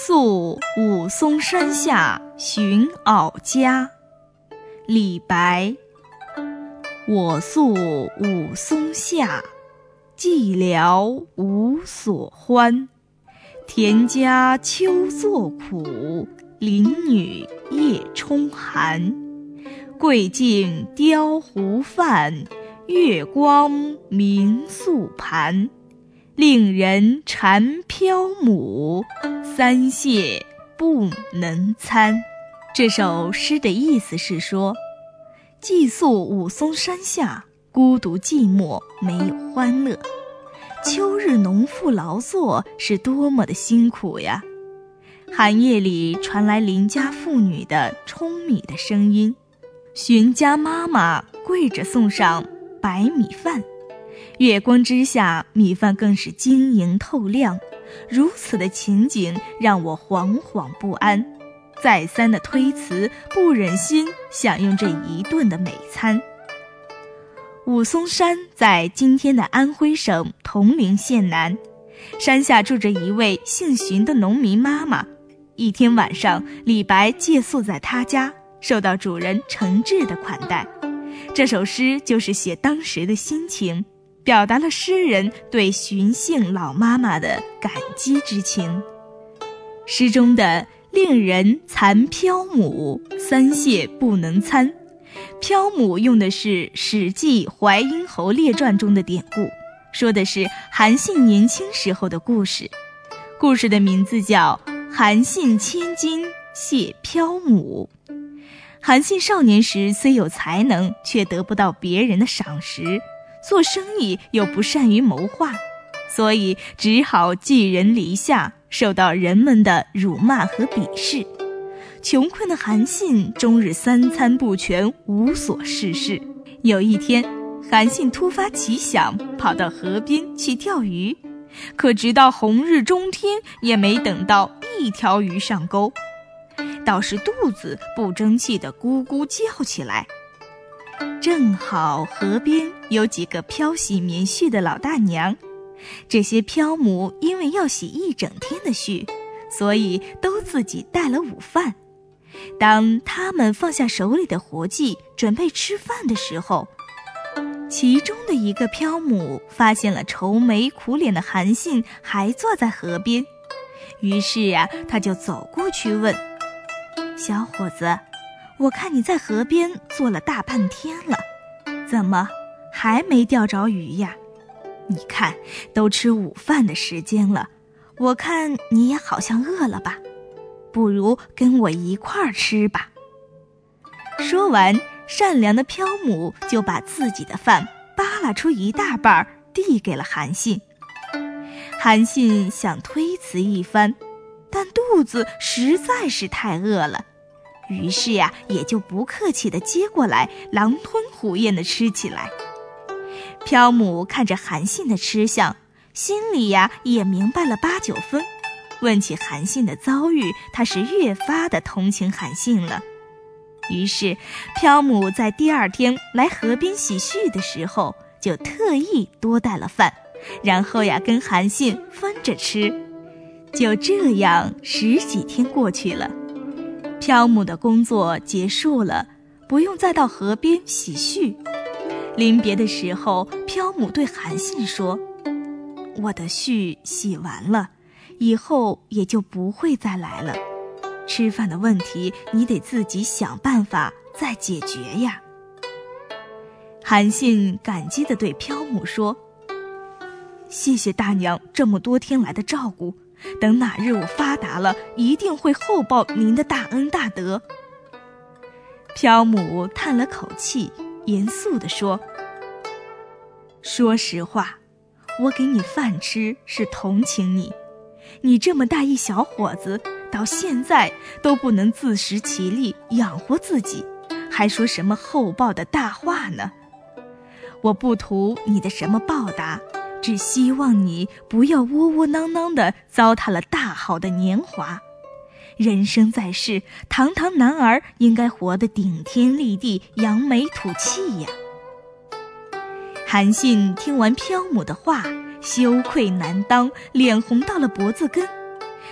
宿武松山下寻媪家。李白。我宿武松下，寂寥无所欢。田家秋作苦，邻女夜冲寒。桂尽雕胡饭，月光明素盘。令人馋漂母，三谢不能餐。这首诗的意思是说，寄宿武松山下，孤独寂寞，没有欢乐。秋日农妇劳作是多么的辛苦呀！寒夜里传来邻家妇女的舂米的声音，荀家妈妈跪着送上白米饭。月光之下，米饭更是晶莹透亮，如此的情景让我惶惶不安，再三的推辞，不忍心享用这一顿的美餐。武松山在今天的安徽省铜陵县南，山下住着一位姓荀的农民妈妈。一天晚上，李白借宿在她家，受到主人诚挚的款待。这首诗就是写当时的心情，表达了诗人对荀姓老妈妈的感激之情。诗中的令人馋漂母，三谢不能餐。漂母用的是《史记·淮阴侯列传》中的典故，说的是韩信年轻时候的故事。故事的名字叫《韩信千金谢漂母》。韩信少年时虽有才能，却得不到别人的赏识，做生意又不善于谋划，所以只好寄人篱下，受到人们的辱骂和鄙视。穷困的韩信终日三餐不全，无所事事。有一天，韩信突发奇想，跑到河边去钓鱼，可直到红日中天，也没等到一条鱼上钩，倒是肚子不争气地咕咕叫起来。正好河边有几个漂洗棉絮的老大娘，这些漂母因为要洗一整天的絮，所以都自己带了午饭。当他们放下手里的活计，准备吃饭的时候，其中的一个漂母发现了愁眉苦脸的韩信还坐在河边，于是他就走过去问：小伙子，我看你在河边坐了大半天了，怎么还没钓着鱼呀？你看都吃午饭的时间了，我看你也好像饿了吧，不如跟我一块儿吃吧。说完，善良的漂母就把自己的饭扒拉出一大半递给了韩信。韩信想推辞一番，但肚子实在是太饿了，于是也就不客气地接过来，狼吞虎咽地吃起来。漂母看着韩信的吃相，心里也明白了8、9分。问起韩信的遭遇，他是越发的同情韩信了。于是漂母在第2天来河边洗絮的时候，就特意多带了饭，然后跟韩信分着吃。就这样10几天过去了，漂母的工作结束了，不用再到河边洗絮。临别的时候，漂母对韩信说：我的絮洗完了，以后也就不会再来了，吃饭的问题你得自己想办法再解决呀。韩信感激地对漂母说：谢谢大娘这么多天来的照顾，等哪日我发达了，一定会厚报您的大恩大德。漂母叹了口气，严肃地说：说实话，我给你饭吃是同情你，你这么大一小伙子，到现在都不能自食其力养活自己，还说什么厚报的大话呢？我不图你的什么报答，只希望你不要窝窝囊囊地糟蹋了大好的年华。人生在世，堂堂男儿应该活得顶天立地，扬眉吐气呀。韩信听完漂母的话，羞愧难当，脸红到了脖子根。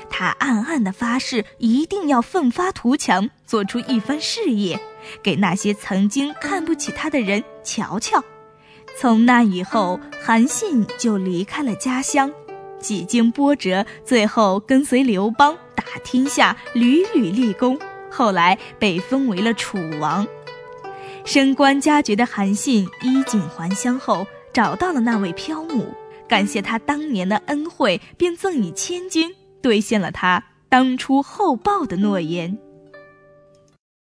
他暗暗地发誓一定要奋发图强，做出一番事业，给那些曾经看不起他的人瞧瞧。从那以后，韩信就离开了家乡，几经波折，最后跟随刘邦打天下，屡屡立功，后来被封为了楚王。升官加爵的韩信衣锦还乡后，找到了那位漂母，感谢他当年的恩惠，便赠以千金，兑现了他当初厚报的诺言。